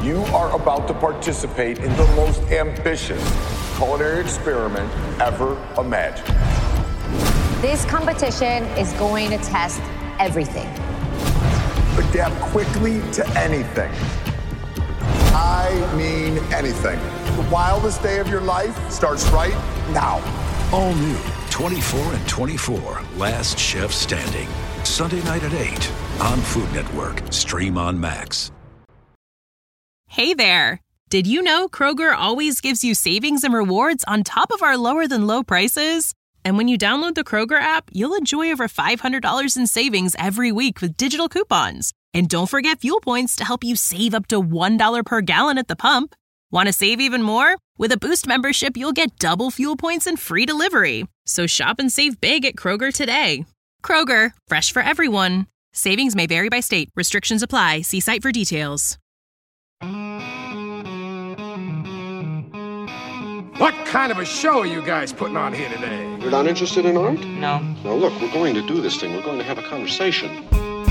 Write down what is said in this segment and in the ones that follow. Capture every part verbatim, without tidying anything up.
You are about to participate in the most ambitious culinary experiment ever imagined. This competition is going to test everything. Adapt quickly to anything. I mean anything. The wildest day of your life starts right now. All new, twenty-four and twenty-four, Last Chef Standing. Sunday night at eight on Food Network. Stream on Max. Hey there. Did you know Kroger always gives you savings and rewards on top of our lower-than-low prices? And when you download the Kroger app, you'll enjoy over five hundred dollars in savings every week with digital coupons. And don't forget fuel points to help you save up to one dollar per gallon at the pump. Want to save even more? With a Boost membership, you'll get double fuel points and free delivery. So shop and save big at Kroger today. Kroger, fresh for everyone. Savings may vary by state. Restrictions apply. See site for details. What kind of a show are you guys putting on here today? You're not interested in art? No. Now look, we're going to do this thing. We're going to have a conversation.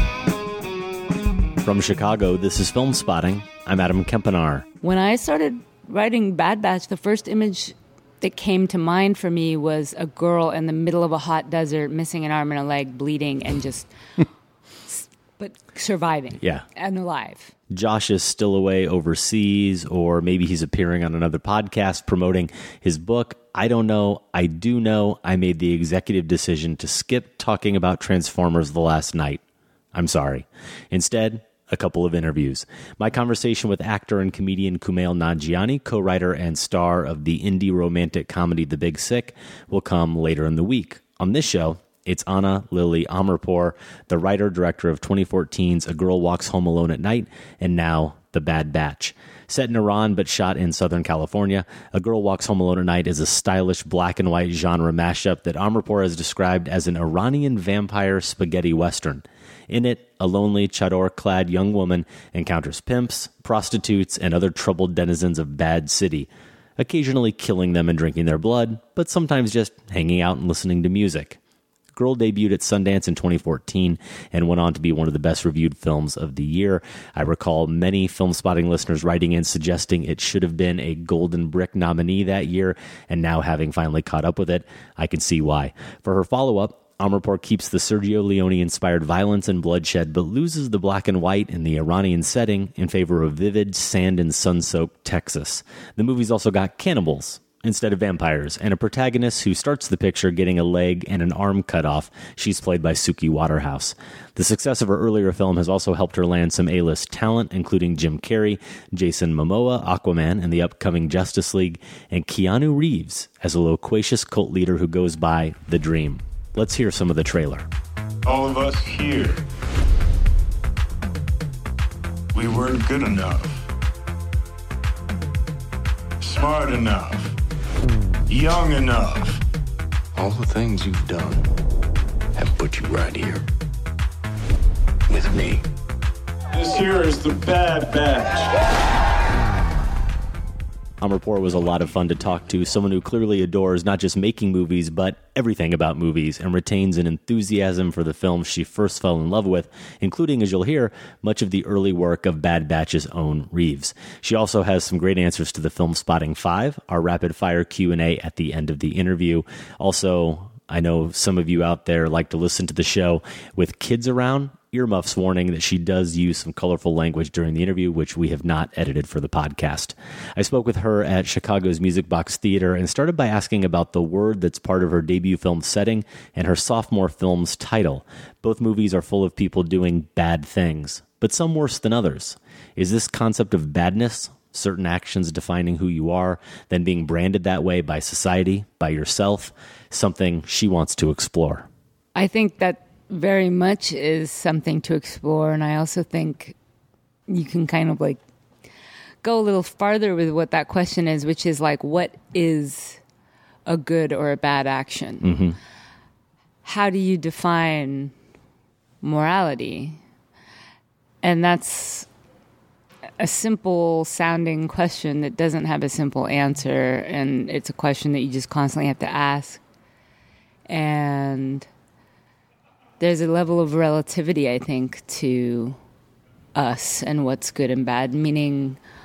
From Chicago, this is Film Spotting. I'm Adam Kempenaar. When I started writing Bad Batch, the first image that came to mind for me was a girl in the middle of a hot desert, missing an arm and a leg, bleeding, and just, but surviving. Yeah. And alive. Josh is still away overseas, or maybe he's appearing on another podcast promoting his book. I don't know. I do know I made the executive decision to skip talking about Transformers the last night. I'm sorry. Instead, a couple of interviews. My conversation with actor and comedian Kumail Nanjiani, co-writer and star of the indie romantic comedy The Big Sick, will come later in the week. On this show, it's Anna Lily Amirpour, the writer-director of twenty fourteen's A Girl Walks Home Alone at Night, and now The Bad Batch. Set in Iran but shot in Southern California, A Girl Walks Home Alone at Night is a stylish black and white genre mashup that Amirpour has described as an Iranian vampire spaghetti western. In it, a lonely, chador-clad young woman encounters pimps, prostitutes, and other troubled denizens of Bad City, occasionally killing them and drinking their blood, but sometimes just hanging out and listening to music. Girl debuted at Sundance in twenty fourteen and went on to be one of the best-reviewed films of the year. I recall many Film Spotting listeners writing in suggesting it should have been a Golden Brick nominee that year, and now having finally caught up with it, I can see why. For her follow-up, Amirpour keeps the Sergio Leone-inspired violence and bloodshed, but loses the black and white in the Iranian setting in favor of vivid, sand and sun-soaked Texas. The movie's also got cannibals instead of vampires, and a protagonist who starts the picture getting a leg and an arm cut off. She's played by Suki Waterhouse. The success of her earlier film has also helped her land some A-list talent, including Jim Carrey, Jason Momoa, Aquaman, and the upcoming Justice League, and Keanu Reeves as a loquacious cult leader who goes by The Dream. Let's hear some of the trailer. All of us here, we weren't good enough, smart enough, young enough. All the things you've done have put you right here with me. This here is the Bad Batch. Amirpour was a lot of fun to talk to, someone who clearly adores not just making movies, but everything about movies, and retains an enthusiasm for the films she first fell in love with, including, as you'll hear, much of the early work of Bad Batch's own Reeves. She also has some great answers to the Film Spotting five, our rapid-fire Q and A at the end of the interview. Also, I know some of you out there like to listen to the show with kids around. Earmuffs warning that she does use some colorful language during the interview, which we have not edited for the podcast. I spoke with her at Chicago's Music Box Theater and started by asking about the word that's part of her debut film setting and her sophomore film's title. Both movies are full of people doing bad things, but some worse than others. Is this concept of badness, certain actions defining who you are, then being branded that way by society, by yourself, something she wants to explore? I think that very much is something to explore, and I also think you can kind of like go a little farther with what that question is, which is like, what is a good or a bad action? Mm-hmm. How do you define morality? And that's a simple sounding question that doesn't have a simple answer, and it's a question that you just constantly have to ask. And there's a level of relativity, I think, to us and what's good and bad, meaning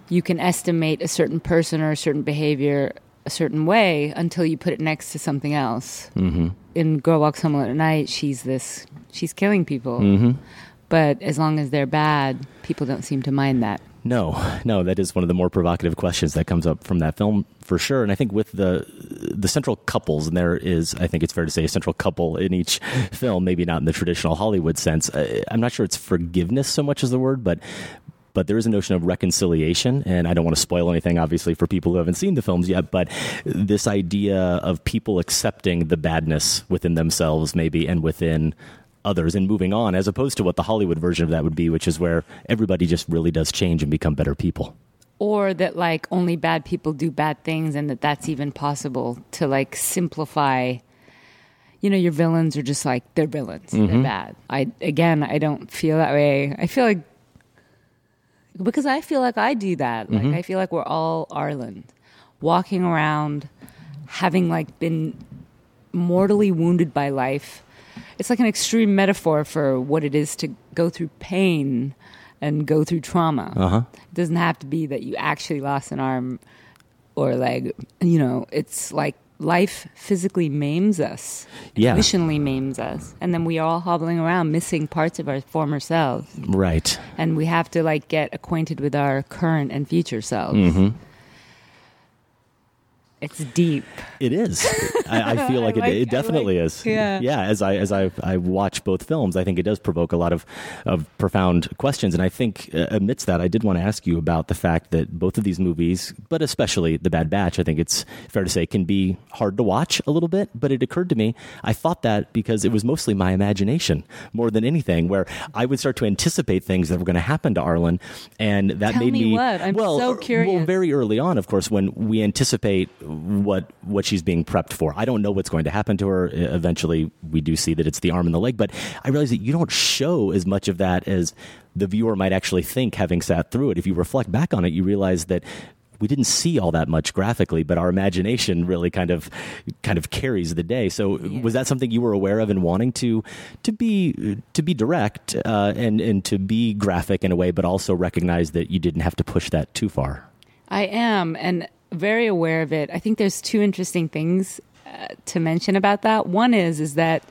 you can estimate a certain person or a certain behavior a certain way until you put it next to something else. Mm-hmm. In Girl Walks Home Alone at Night, she's this, she's killing people. Mm-hmm. But as long as they're bad, people don't seem to mind that. No, no, that is one of the more provocative questions that comes up from that film for sure. And I think with the the central couples, and there is, I think it's fair to say, a central couple in each film, maybe not in the traditional Hollywood sense. I'm not sure it's forgiveness so much as the word, but but there is a notion of reconciliation. And I don't want to spoil anything, obviously, for people who haven't seen the films yet, but this idea of people accepting the badness within themselves, maybe, and within others and moving on, as opposed to what the Hollywood version of that would be, which is where everybody just really does change and become better people. Or that like only bad people do bad things and that that's even possible to like simplify, you know, your villains are just like, they're villains, mm-hmm. they're bad. I, again, I don't feel that way. I feel like, because I feel like I do that. Like, mm-hmm. I feel like we're all Arlen, walking around, having like been mortally wounded by life. It's like an extreme metaphor for what it is to go through pain and go through trauma. Uh-huh. It doesn't have to be that you actually lost an arm or leg. You know, it's like life physically maims us, yeah. emotionally maims us. And then we are all hobbling around missing parts of our former selves. Right. And we have to like get acquainted with our current and future selves. Mm-hmm. It's deep. It is. I, I feel like, I like it, it definitely like, is. Yeah. Yeah. As I as I I watch both films, I think it does provoke a lot of, of profound questions. And I think uh, amidst that, I did want to ask you about the fact that both of these movies, but especially The Bad Batch, I think it's fair to say, can be hard to watch a little bit. But it occurred to me, I thought that because it was mostly my imagination more than anything, where I would start to anticipate things that were going to happen to Arlen, and that Tell made me me what? I'm well, so curious. Well, very early on, of course, when we anticipate what what she's being prepped for. I don't know what's going to happen to her. Eventually, we do see that it's the arm and the leg, but I realize that you don't show as much of that as the viewer might actually think, having sat through it. If you reflect back on it, you realize that we didn't see all that much graphically, but our imagination really kind of kind of carries the day. So yeah. Was that something you were aware of in wanting to to be to be direct uh, and and to be graphic in a way, but also recognize that you didn't have to push that too far? I am, and very aware of it. I think there's two interesting things uh, to mention about that. One is is that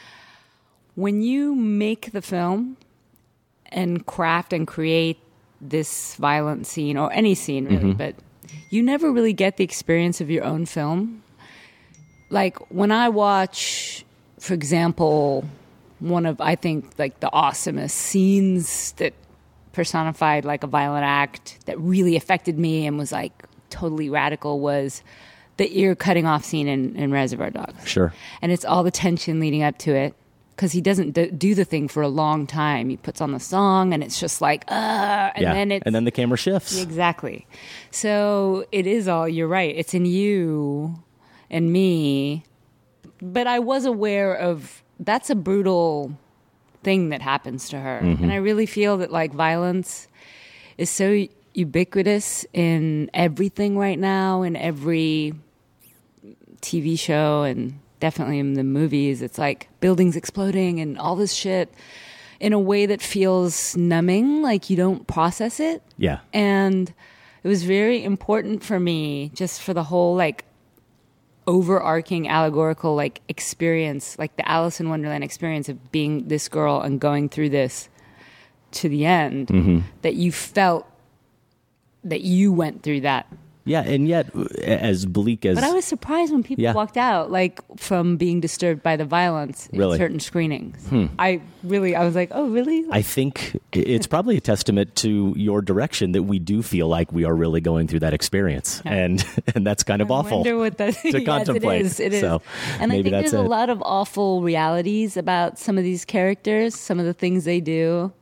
when you make the film and craft and create this violent scene, or any scene really, mm-hmm. but you never really get the experience of your own film. Like when I watch, for example, one of, I think, like the awesomest scenes that personified like a violent act that really affected me and was like totally radical was the ear cutting off scene in, in Reservoir Dogs. Sure. And it's all the tension leading up to it, because he doesn't d- do the thing for a long time. He puts on the song and it's just like, uh, and yeah. then it's... And then the camera shifts. Exactly. So it is all, you're right, it's in you and me. But I was aware of, that's a brutal thing that happens to her. Mm-hmm. And I really feel that like violence is so ubiquitous in everything right now, in every T V show and definitely in the movies. It's like buildings exploding and all this shit in a way that feels numbing, like you don't process it. Yeah. And it was very important for me, just for the whole like overarching allegorical like experience, like the Alice in Wonderland experience of being this girl and going through this to the end, mm-hmm. that you felt that you went through that. Yeah, and yet, as bleak as... But I was surprised when people yeah. walked out, like, from being disturbed by the violence in really? certain screenings. Hmm. I really, I was like, oh, really? I think it's probably a testament to your direction that we do feel like we are really going through that experience. Yeah. And and that's kind of I awful wonder what that, to yes, contemplate. It is, it is. So and I maybe think that's there's it. a lot of awful realities about some of these characters, some of the things they do.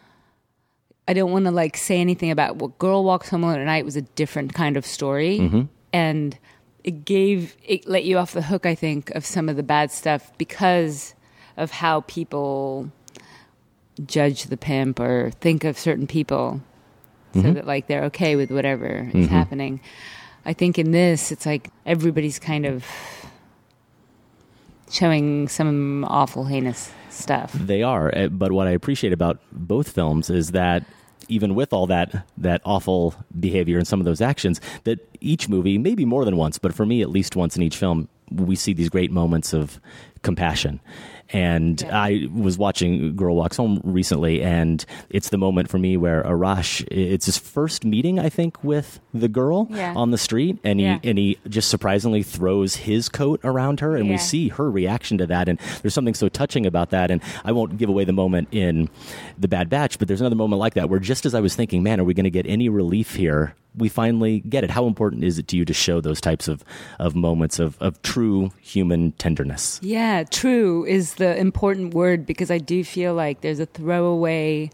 I don't want to like say anything about what Girl Walks Home Alone at Night was a different kind of story. Mm-hmm. And it gave, it let you off the hook, I think, of some of the bad stuff because of how people judge the pimp or think of certain people, mm-hmm. so that like they're okay with whatever mm-hmm. is happening. I think in this, it's like everybody's kind of showing some awful, heinous stuff. They are. But what I appreciate about both films is that even with all that that awful behavior and some of those actions, that each movie, maybe more than once, but for me at least once in each film, we see these great moments of compassion. And yeah. I was watching Girl Walks Home recently, and it's the moment for me where Arash, it's his first meeting, I think, with the girl yeah. on the street, and he yeah. and he just surprisingly throws his coat around her, and yeah. we see her reaction to that, and there's something so touching about that. And I won't give away the moment in The Bad Batch, but there's another moment like that where just as I was thinking, man, are we going to get any relief here, we finally get it. How important is it to you to show those types of, of moments of, of true human tenderness? Yeah, true is the important word, because I do feel like there's a throwaway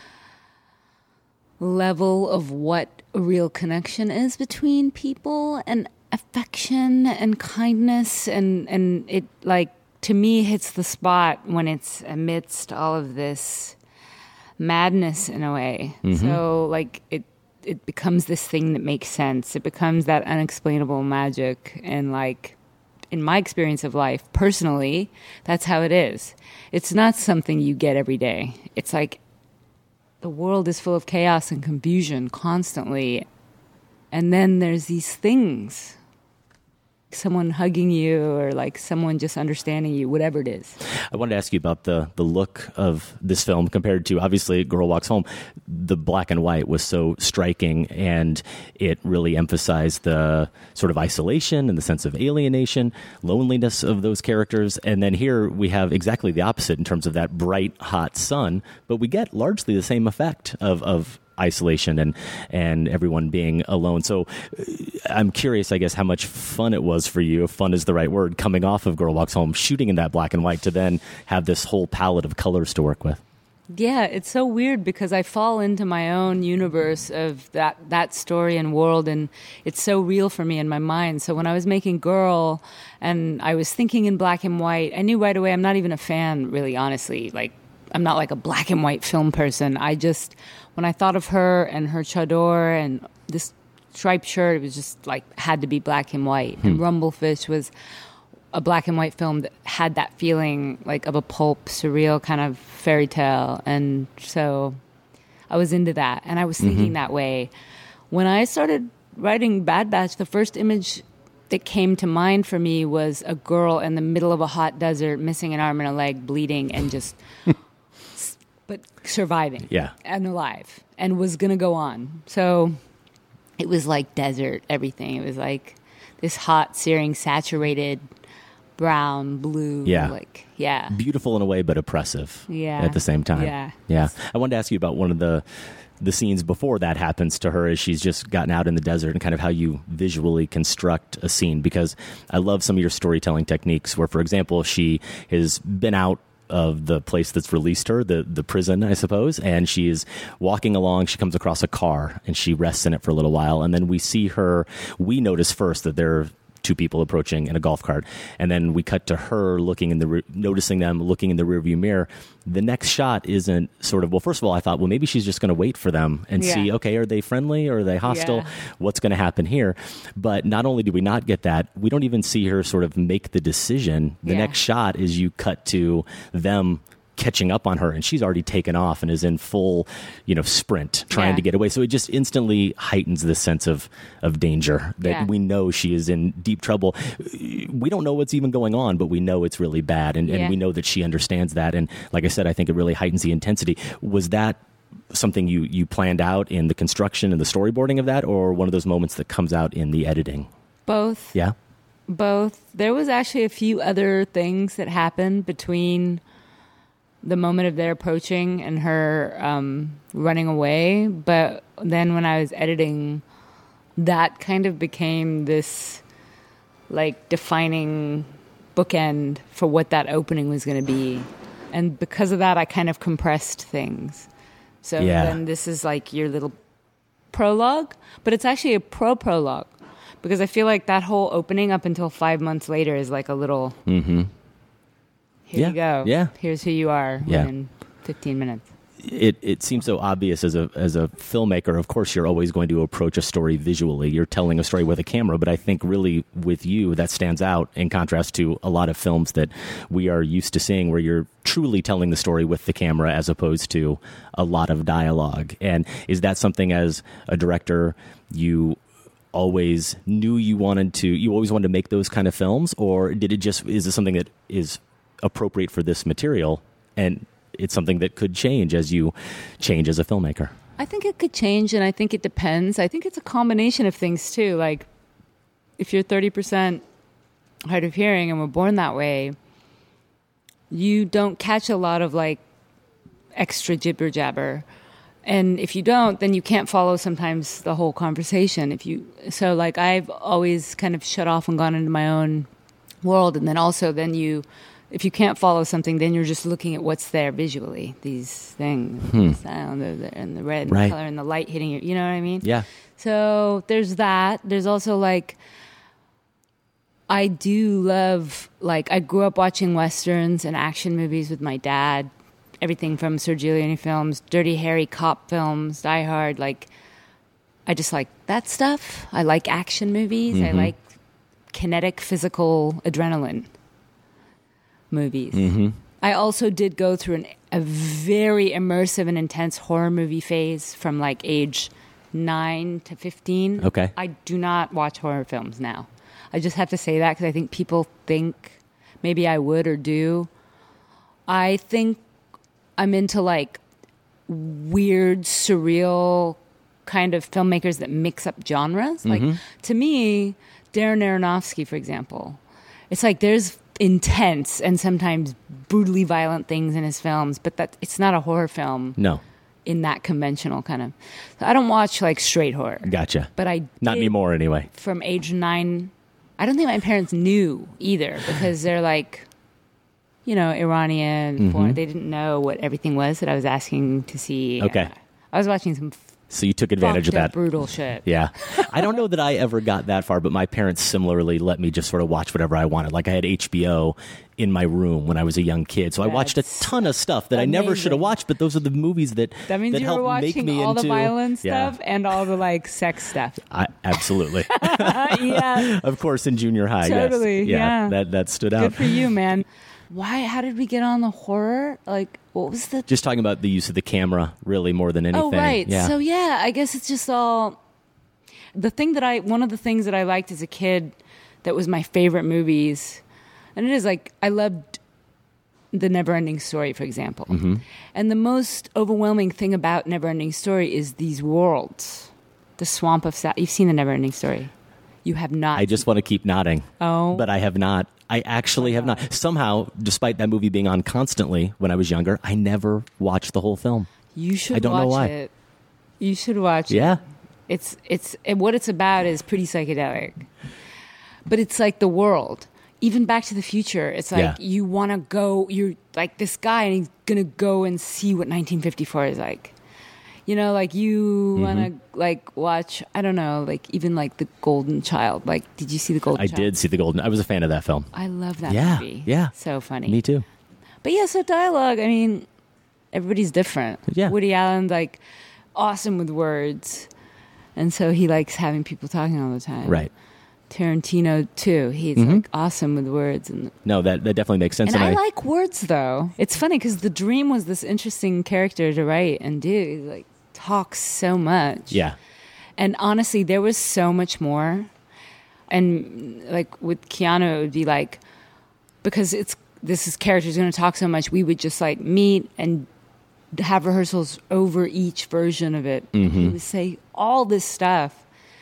level of what a real connection is between people, and affection and kindness, and, and it, like, to me hits the spot when it's amidst all of this madness in a way. Mm-hmm. So, like, it it becomes this thing that makes sense. It becomes that unexplainable magic. And like, in my experience of life, personally, that's how it is. It's not something you get every day. It's like the world is full of chaos and confusion constantly. And then there's these things, someone hugging you, or like someone just understanding you, whatever it is. I wanted to ask you about the the look of this film compared to, obviously, Girl Walks Home. The black and white was so striking, and it really emphasized the sort of isolation and the sense of alienation, loneliness of those characters. And then here we have exactly the opposite in terms of that bright, hot sun, but we get largely the same effect of of isolation and and everyone being alone. So uh, I'm curious, I guess, how much fun it was for you, if fun is the right word, coming off of Girl Walks Home, shooting in that black and white, to then have this whole palette of colors to work with. Yeah, it's so weird because I fall into my own universe of that that story and world, and it's so real for me in my mind. So when I was making Girl and I was thinking in black and white, I knew right away I'm not even a fan, really, honestly. Like, I'm not like a black and white film person. I just, when I thought of her and her chador and this striped shirt, it was just like, had to be black and white. Hmm. And Rumblefish was a black and white film that had that feeling like of a pulp, surreal kind of fairy tale. And so I was into that. And I was thinking mm-hmm. that way. When I started writing Bad Batch, the first image that came to mind for me was a girl in the middle of a hot desert, missing an arm and a leg, bleeding, and just... but surviving yeah. and alive, and was going to go on. So it was like desert, everything. It was like this hot, searing, saturated brown, blue. Yeah. Like, yeah. Beautiful in a way, but oppressive yeah. at the same time. Yeah. Yeah. I wanted to ask you about one of the the scenes before that happens to her, as she's just gotten out in the desert, and kind of how you visually construct a scene, because I love some of your storytelling techniques where, for example, she has been out of the place that's released her, the the prison, I suppose, and she is walking along. She comes across a car and she rests in it for a little while, and then we see her, we notice first that there are two people approaching in a golf cart, and then we cut to her looking in the re- noticing them looking in the rearview mirror. The next shot isn't sort of, well, first of all, I thought, well, maybe she's just going to wait for them and yeah. see, okay, are they friendly or are they hostile? Yeah. What's going to happen here? But not only do we not get that, we don't even see her sort of make the decision. The yeah. next shot is you cut to them catching up on her, and she's already taken off and is in full, you know, sprint trying yeah. to get away. So it just instantly heightens this sense of of danger that yeah. we know she is in deep trouble. We don't know what's even going on, but we know it's really bad, and, yeah. and we know that she understands that. And like I said, I think it really heightens the intensity. Was that something you you planned out in the construction and the storyboarding of that, or one of those moments that comes out in the editing? Both. Yeah. Both. There was actually a few other things that happened between the moment of their approaching and her um, running away. But then when I was editing, that kind of became this like defining bookend for what that opening was going to be. And because of that, I kind of compressed things. So yeah. then this is like your little prologue, but it's actually a pro-prologue, because I feel like that whole opening up until five months later is like a little... Mm-hmm. Here yeah. you go. Yeah. Here's who you are yeah. within fifteen minutes. it, it seems so obvious as a as a filmmaker. Of course, you're always going to approach a story visually. You're telling a story with a camera, but I think really with you, that stands out in contrast to a lot of films that we are used to seeing where you're truly telling the story with the camera as opposed to a lot of dialogue. And is that something as a director you always knew you wanted to, you always wanted to make those kind of films, or did it just, is it something that is appropriate for this material and it's something that could change as you change as a filmmaker? I think it could change, and I think it depends. I think it's a combination of things too. Like if you're thirty percent hard of hearing and were born that way, you don't catch a lot of like extra jibber jabber. And if you don't, then you can't follow sometimes the whole conversation. If you so like I've always kind of shut off and gone into my own world, and then also then you, if you can't follow something, then you're just looking at what's there visually. These things, Hmm. the sound, the, and the red, and Right. the color, and the light hitting you. You know what I mean? Yeah. So there's that. There's also like I do love like I grew up watching westerns and action movies with my dad. Everything from Sergio Leone films, Dirty Harry cop films, Die Hard. Like, I just like that stuff. I like action movies. Mhm. I like kinetic, physical adrenaline movies. Mm-hmm. I also did go through an, a very immersive and intense horror movie phase from like age nine to fifteen. Okay. I do not watch horror films now. I just have to say that because I think people think maybe I would or do. I think I'm into like weird, surreal kind of filmmakers that mix up genres. Like Mhm. to me, Darren Aronofsky, for example, it's like there's intense and sometimes brutally violent things in his films, but that it's not a horror film No. in that conventional kind of. I don't watch like straight horror. Gotcha. But I Not did anymore anyway. from age nine. I don't think my parents knew either because they're like, you know, Iranian. Mhm. Foreign. They didn't know what everything was that I was asking to see. Okay. I was watching some So you took advantage of fucked up, that. brutal shit. Yeah. I don't know that I ever got that far, but my parents similarly let me just sort of watch whatever I wanted. Like I had H B O in my room when I was a young kid. So I watched a That's ton of stuff that I never should have amazing. watched, but those are the movies that That means that you were helped make watching me all into the violent Yeah. stuff and all the like sex stuff. I, absolutely. Yeah. Of course, in junior high, Totally, yes. yeah. That, that stood out. Good for you, man. Why? How did we get on the horror? Like, what was the? Just talking about the use of the camera, really, more than anything. Oh, right. Yeah. So yeah, I guess it's just all the thing that I. One of the things that I liked as a kid, that was my favorite movies, and it is like I loved the Neverending Story, for example. Mhm. And the most overwhelming thing about Neverending Story is these worlds, the swamp of Sa- You've seen the Neverending Story. You have not. I just want to keep nodding. Oh. But I have not. I actually have not. Somehow, despite that movie being on constantly when I was younger, I never watched the whole film. You should I don't watch know why. it. You should watch it. Yeah. It's it's it, what it's about is pretty psychedelic. But it's like the world. Even Back to the Future, it's like Yeah. you want to go, you're like this guy and he's going to go and see what nineteen fifty-four is like. You know, like you Mhm. want to like watch, I don't know, like even like The Golden Child. Like, did you see The Golden I Child? did see the Golden. I was a fan of that film. I love that Yeah, movie. yeah. So funny. Me too. But yeah, so dialogue, I mean, everybody's different. Yeah. Woody Allen's like awesome with words. And so he likes having people talking all the time. Right. Tarantino too. He's Mhm. like awesome with words. And, No, that, that definitely makes sense. and I, like words though. It's funny because The Dream was this interesting character to write and do. He like talks so much. Yeah. And honestly, there was so much more. And like with Keanu, it would be like, because it's this is character's going to talk so much, we would just like meet and have rehearsals over each version of it. Mhm. He would say all this stuff.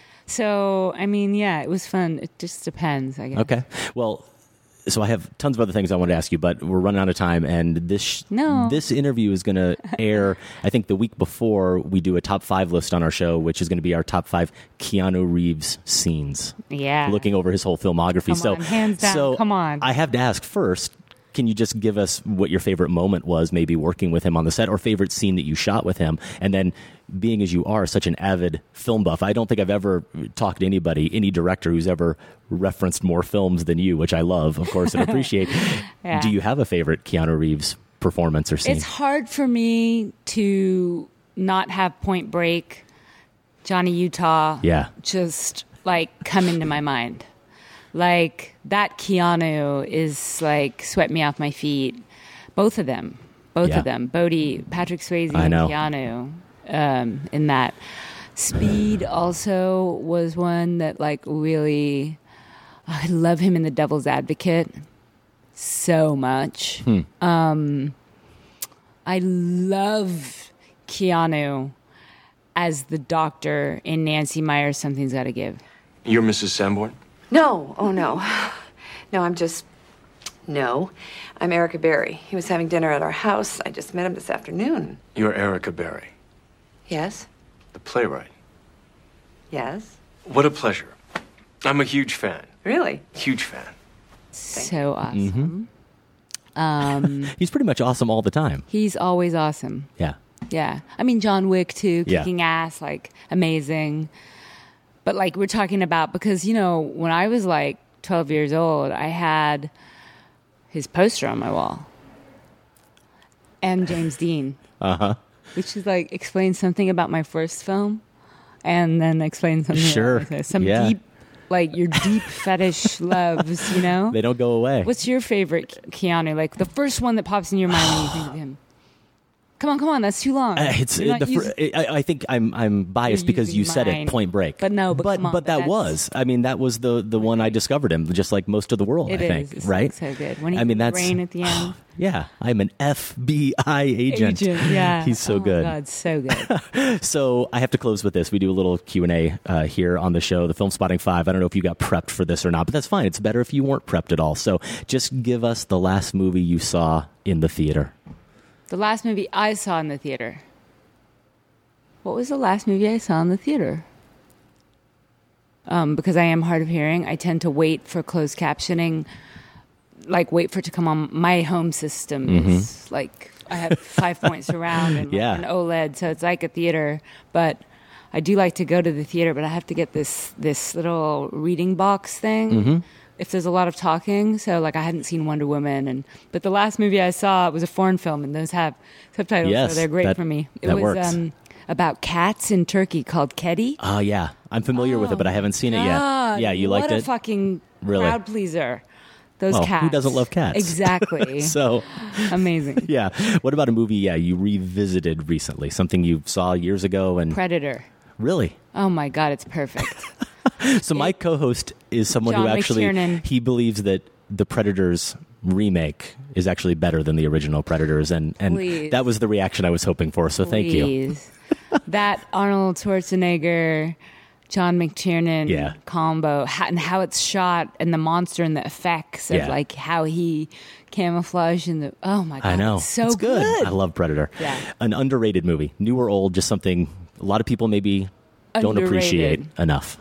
So, I mean, yeah, it was fun. It just depends, I guess. Okay. Well, so I have tons of other things I want to ask you, but we're running out of time, and this No. this interview is going to air, I think, the week before we do a top five list on our show, which is going to be our top five Keanu Reeves scenes. Yeah. Looking over his whole filmography. Come so, on, hands down. so Come on. I have to ask first. Can you just give us what your favorite moment was, maybe working with him on the set, or favorite scene that you shot with him? And then, being as you are such an avid film buff, I don't think I've ever talked to anybody, any director who's ever referenced more films than you, which I love, of course, and appreciate. Yeah. Do you have a favorite Keanu Reeves performance or scene. It's hard for me to not have Point Break, Johnny Utah, Yeah. just like come into my mind. Like that Keanu is like swept me off my feet. Both of them, both Yeah. of them, Bodhi, Patrick Swayze, I and know. Keanu. Um, in that, Speed also was one that like really. I love him in The Devil's Advocate so much. Hmm. Um, I love Keanu as the doctor in Nancy Meyer's Something's Gotta Give. You're Missus Sanborn? No, oh no. No, I'm just. No. I'm Erica Berry. He was having dinner at our house. I just met him this afternoon. You're Erica Berry, Yes? the playwright. Yes? What a pleasure. I'm a huge fan. Really? Huge fan. So awesome. Mm-hmm. Um, He's pretty much awesome all the time. he's always awesome. Yeah. Yeah. I mean, John Wick, too, Yeah. kicking ass, like, amazing. But, like, we're talking about, because, you know, when I was, like, twelve years old, I had his poster on my wall. And James Dean. Uh-huh. Which is, like, explains something about my first film. And then explains something Sure. about some Yeah. deep, like, your deep fetish loves, you know? They don't go away. What's your favorite Keanu? Like, the first one that pops in your mind when you think of him? Come on, come on, that's too long. Uh, it's You're not the fir- using- I, I think I'm I'm biased You're because you using said mine. it, Point Break. But no, but but, come on, but but that that's- was. I mean, that was the the one I discovered him, just like most of the world. It I think, is. It's right? so good. When he I mean, the that's rain at the end. yeah. I'm an F B I agent. Agent, yeah. He's so oh good. My God, so good. So I have to close with this. We do a little Q and A uh, here on the show, the Film Spotting Five. I don't know if you got prepped for this or not, but that's fine. It's better if you weren't prepped at all. So just give us the last movie you saw in the theater. The last movie I saw in the theater. What was the last movie I saw in the theater? Um, because I am hard of hearing, I tend to wait for closed captioning, like wait for it to come on. My home system is Mm-hmm. like, I have five point surround and like Yeah. an OLED, so it's like a theater. But I do like to go to the theater, but I have to get this this little reading box thing. Mm-hmm. If there's a lot of talking, so like I hadn't seen Wonder Woman, and but the last movie I saw was a foreign film, and those have subtitles, Yes, so they're great that- for me. It that was works. Um, about cats in Turkey called Kedi. Oh, yeah. I'm familiar with it, but I haven't seen it yet. God, Yeah, you what liked a it? fucking Really? crowd pleaser. Those Well, cats. who doesn't love cats? Exactly. So, Amazing. yeah. What about a movie, yeah, you revisited recently? Something you saw years ago and... Predator. Really? Oh my God, it's perfect. So my co-host is someone John who actually... McTiernan. He believes that the Predators remake is actually better than the original Predators, and, and Please. that was the reaction I was hoping for, so thank you. Please. That Arnold Schwarzenegger, John McTiernan Yeah. combo, how, and how it's shot, and the monster and the effects of Yeah. like how he camouflaged in the. Oh my God, I know. it's so it's good. good. I love Predator. Yeah. An underrated movie, new or old, just something a lot of people maybe don't Underrated. appreciate enough.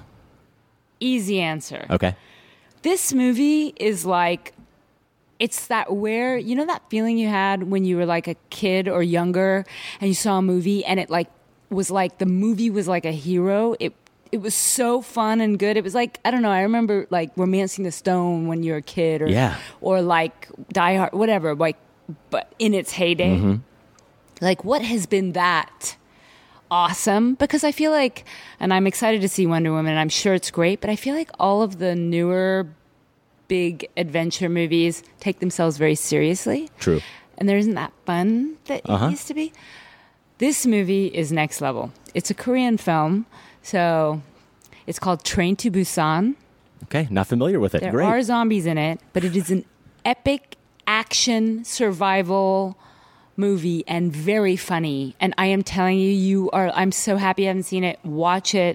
Easy answer. Okay. This movie is like, it's that where, you know that feeling you had when you were like a kid or younger and you saw a movie and it like was like, the movie was like a hero. It it was so fun and good. It was like, I don't know, I remember like Romancing the Stone when you were a kid, or, Yeah. or like Die Hard, whatever, like, but in its heyday. Mm-hmm. Like, what has been that awesome? Because I feel like, and I'm excited to see Wonder Woman, and I'm sure it's great, but I feel like all of the newer big adventure movies take themselves very seriously. True. And there isn't that fun that Uh-huh. it used to be. This movie is next level. It's a Korean film, so it's called Train to Busan. Okay, not familiar with it. There Great. are zombies in it, but it is an epic action survival movie and very funny. And I am telling you, you are. I'm so happy I haven't seen it. Watch it.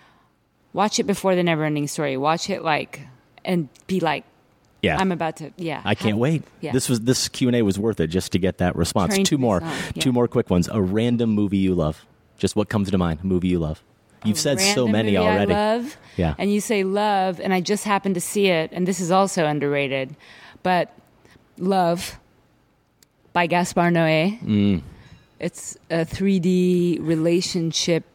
Watch it before the Neverending Story. Watch it like and be like, Yeah. I'm about to. Yeah, I can't Have- wait. Yeah. This was this Q and A was worth it just to get that response. Train Two to more, Busan, yeah. two more quick ones. A random movie you love. Just what comes to mind? A movie you love. You've said so Random many movie already. I love, Yeah. and you say love, and I just happened to see it, and this is also underrated, but Love by Gaspar Noé. Mm. It's a three D relationship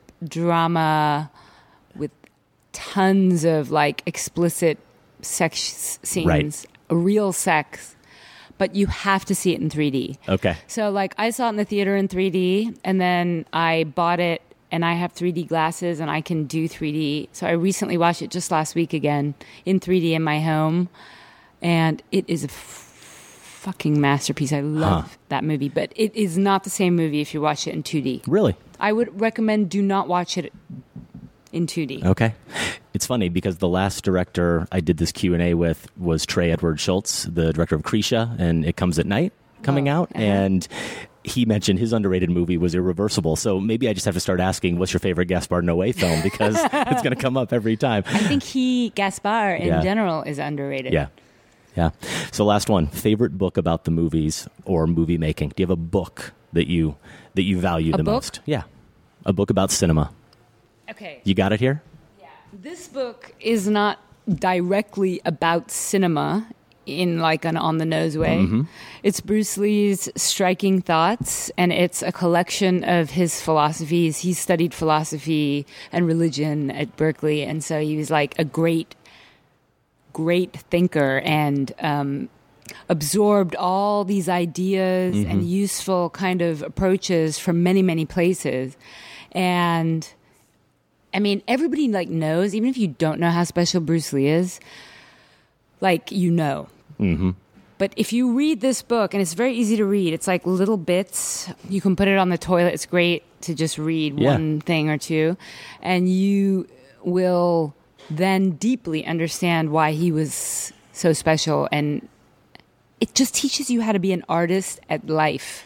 drama with tons of like explicit sex scenes, Right. real sex, but you have to see it in three D. Okay. So like I saw it in the theater in three D, and then I bought it, and I have three D glasses, and I can do three D. So I recently watched it just last week again in three D in my home, and it is a f- fucking masterpiece. I love huh. that movie, but it is not the same movie if you watch it in two D. Really? I would recommend do not watch it in two D. Okay. It's funny because the last director I did this Q and A with was Trey Edward Schultz, the director of Krisha, and It Comes at Night coming oh, out. Uh-huh. And he mentioned his underrated movie was Irreversible. So maybe I just have to start asking, what's your favorite Gaspar Noé film? Because it's going to come up every time. I think he, Gaspar in yeah. general, is underrated. Yeah. Yeah. So last one, favorite book about the movies or movie making. Do you have a book that you that you value a the book? most? Yeah. A book about cinema. Okay. You got it here? Yeah. This book is not directly about cinema in like an on-the-nose way. Mm-hmm. It's Bruce Lee's Striking Thoughts, and it's a collection of his philosophies. He studied philosophy and religion at Berkeley, and so he was like a great, great thinker and um, absorbed all these ideas mm-hmm. and useful kind of approaches from many, many places. And I mean, everybody like knows, even if you don't know how special Bruce Lee is, like, you know. Mm-hmm. But if you read this book, and it's very easy to read, it's like little bits. You can put it on the toilet. It's great to just read yeah. one thing or two. And you will then deeply understand why he was so special. And it just teaches you how to be an artist at life.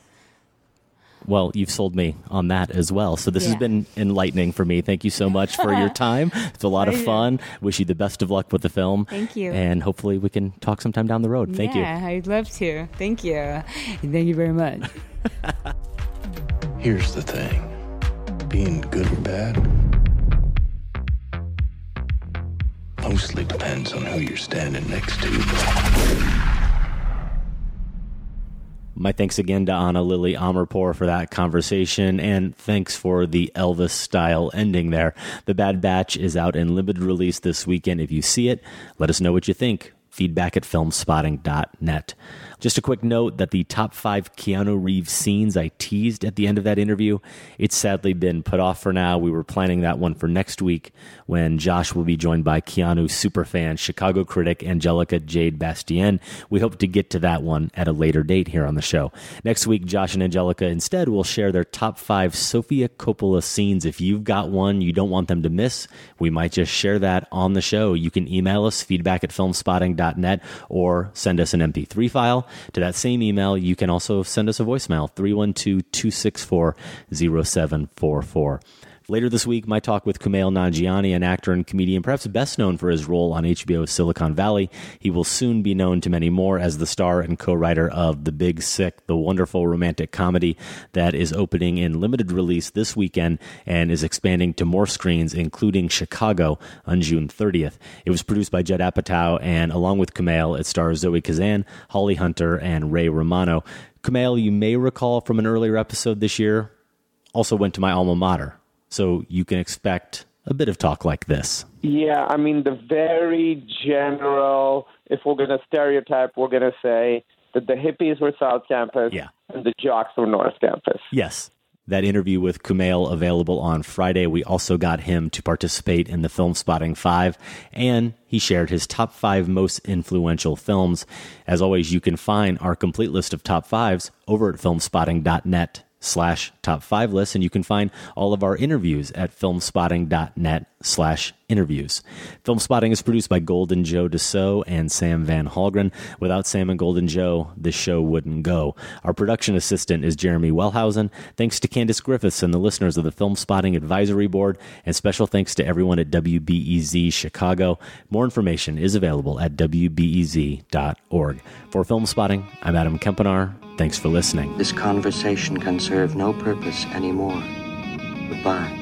Well, you've sold me on that as well. So this yeah. has been enlightening for me. Thank you so much for your time. It's a lot of fun. Wish you the best of luck with the film. Thank you. And hopefully we can talk sometime down the road. Thank yeah, you. Yeah, I'd love to. Thank you. Thank you very much. Here's the thing. Being good or bad mostly depends on who you're standing next to. My thanks again to Anna Lily Amirpour for that conversation, and thanks for the Elvis-style ending there. The Bad Batch is out in limited release this weekend. If you see it, let us know what you think. Feedback at filmspotting dot net. Just a quick note that the top five Keanu Reeves scenes I teased at the end of that interview, it's sadly been put off for now. We were planning that one for next week when Josh will be joined by Keanu superfan, Chicago critic Angelica Jade Bastien. We hope to get to that one at a later date here on the show. Next week, Josh and Angelica instead will share their top five Sofia Coppola scenes. If you've got one you don't want them to miss, we might just share that on the show. You can email us, feedback at filmspotting dot net, or send us an M P three file. To that same email, you can also send us a voicemail, three one two, two six four, zero seven four four. Later this week, my talk with Kumail Nanjiani, an actor and comedian perhaps best known for his role on H B O's Silicon Valley. He will soon be known to many more as the star and co-writer of The Big Sick, the wonderful romantic comedy that is opening in limited release this weekend and is expanding to more screens, including Chicago on June thirtieth. It was produced by Judd Apatow, and along with Kumail, it stars Zoe Kazan, Holly Hunter, and Ray Romano. Kumail, you may recall from an earlier episode this year, also went to my alma mater. So you can expect a bit of talk like this. Yeah, I mean, the very general, if we're going to stereotype, we're going to say that the hippies were South Campus yeah. and the jocks were North Campus. Yes. That interview with Kumail available on Friday. We also got him to participate in the Film Spotting five, and he shared his top five most influential films. As always, you can find our complete list of top fives over at filmspotting dot net slash top five lists, and you can find all of our interviews at filmspotting dot net slash interviews. Filmspotting is produced by Golden Joe Dassault and Sam Van Halgren. Without Sam and Golden Joe, this show wouldn't go. Our production assistant is Jeremy Wellhausen. Thanks to Candace Griffiths and the listeners of the Filmspotting Advisory Board, and special thanks to everyone at W B E Z Chicago. More information is available at W B E Z dot org. For Filmspotting, I'm Adam Kempenaar. Thanks for listening. This conversation can serve no purpose anymore. Goodbye.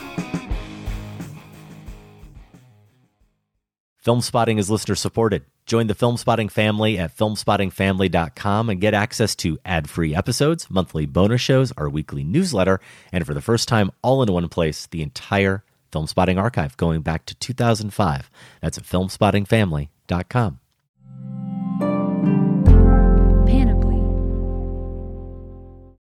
Filmspotting is listener supported. Join the Film Spotting family at film spotting family dot com and get access to ad-free episodes, monthly bonus shows, our weekly newsletter, and for the first time, all in one place, the entire Film Spotting archive going back to two thousand five. That's at film spotting family dot com.